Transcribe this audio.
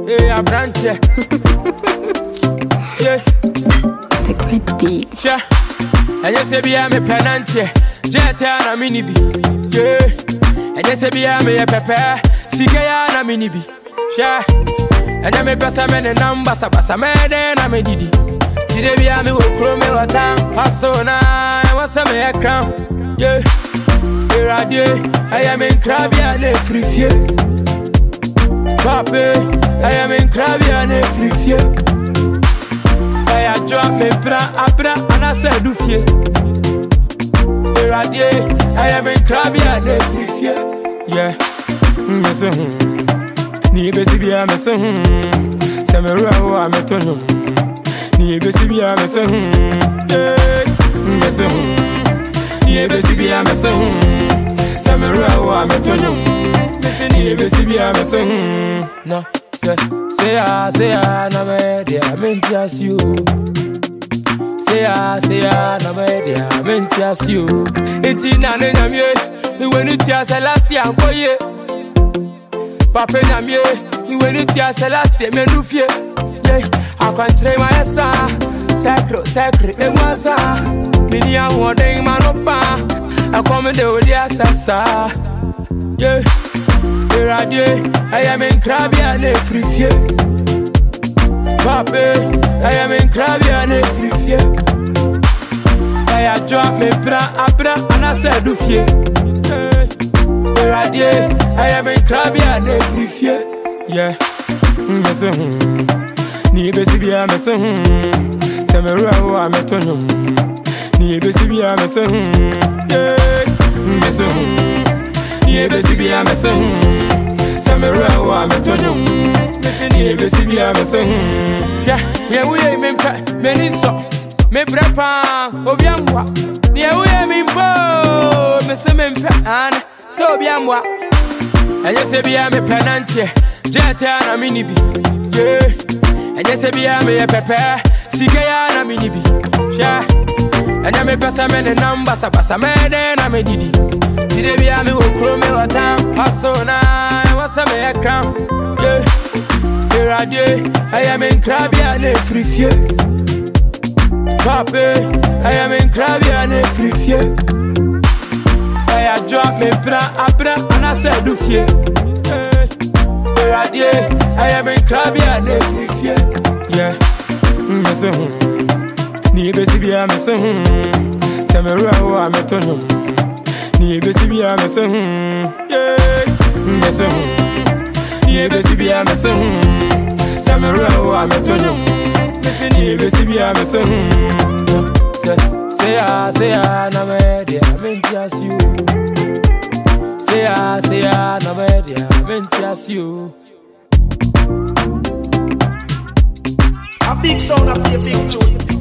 Hey, I brand yeah. The great beats. Yeah. And you say, be a me penantie. Jetta na mini bi. Yeah. And you say, be a me a pepe. Sikaya na mini bi. Yeah. And you me pesa me ne number. Sabasa me de na me didi. Today be a me wo kro me wa town. Paso na. What's a me a crown. Yeah. I am in crabby and a free fear. Pape, I am in crabby and a free fear. I drop me abra and I said do fear. I am in crabby and a free fear. Yeah, Missing Nibesibia Missing Samara, I'm a tonum. Nibesibia Missing. Nibesibia Missing Samara, I'm a tonum. Nibesibia Missing. No, say na me dia mentias you. Say na me dia mentias you. Eti na ne nyamye, when it is last year boye. Papa nyamye, when it is last year menufie. Yeah, I can train my son. Sacre, et moi ça. Mini a wording manopa. I come de with the assassa. Yeah. I am in crabby and a free fear. Pape, I am in crabby and a free fear. I drop me abra and I said do fear. I am in crabby and a free fear. Yeah. Nibesibia Missing Samara, I'm a tonum. Nibesibia Missing. Nibesibia Missing Samara, I'm a tonum. Nibesibia Missing. Yeah, we ain't many so. Me brapa, Obiamwa. Yeah, we ain't mimbo. Missing so Biamwa. And you say, be a me penantie. Jetta na mini bi. Yeah. And you say, be a me a pepe. Sikaya na mini bi. Yeah. And you me pesa me ne number. Sabasa me de na me didi. Today be a me wo kro me wa town. Paso na. What's a me a crown. Yeah. I am in crabby and a free fear. Pape, I am in crabby and a free fear. I drop me abra and I said do fear. I am in crabby and a free fear. Yeah. Missing Nibesibia Missing Samara, I'm a tonum. Nibesibia Missing. Yeah. Missing Nibesibia Missing Samara, I'm a tonum. Nibesibia Missing. Say na me dia mentias you. Say na me dia mentias you. A big sound of a big tune.